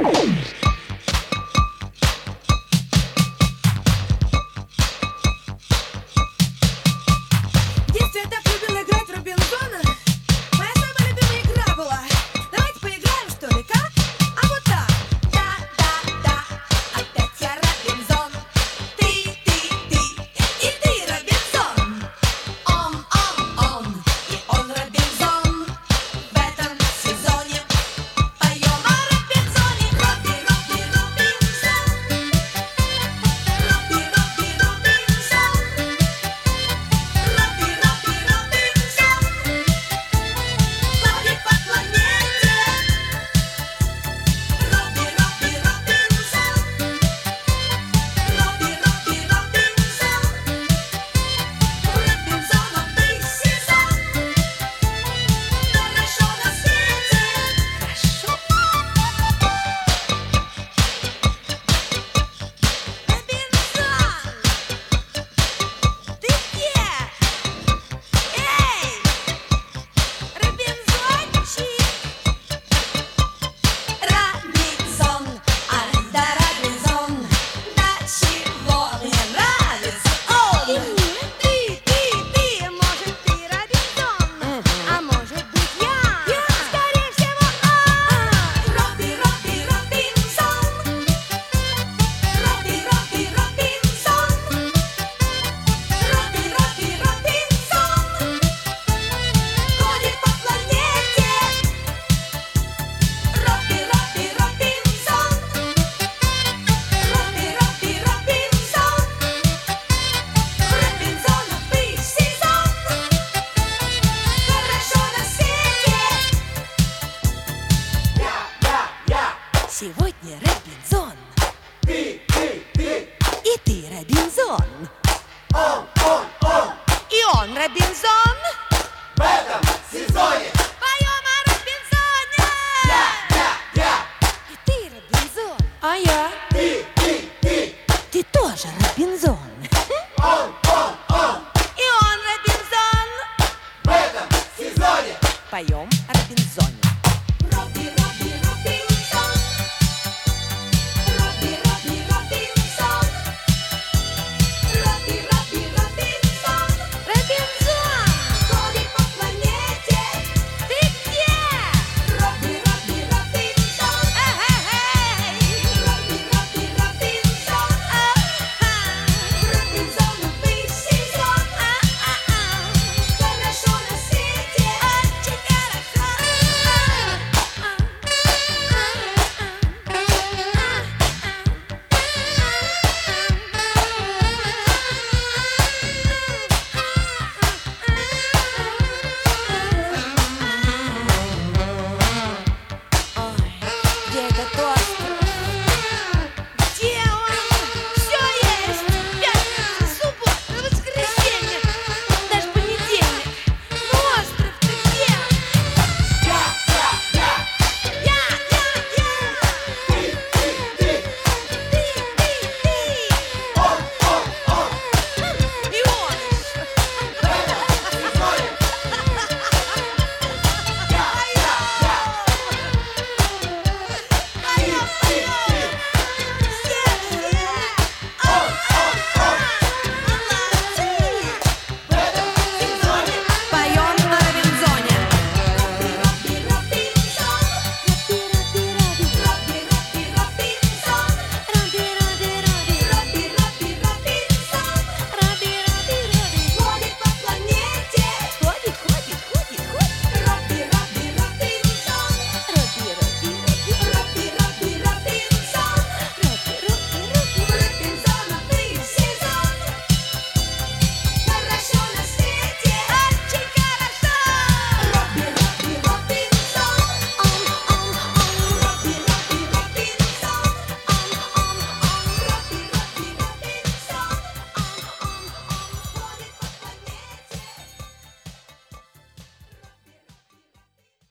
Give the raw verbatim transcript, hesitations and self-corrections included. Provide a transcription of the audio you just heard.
Сегодня Робинзон. Ты, ты, ты. И ты, Робинзон. Он, он, он. И он, Робинзон. В этом сезоне. Поем о Робинзоне. Я, я, я. И ты, Робинзон. А я. Ты, ты, ты. Ты тоже Робинзон. Он, он, он. И он, Робинзон. В этом сезоне. Поем о Робинзоне. Робби, Робби.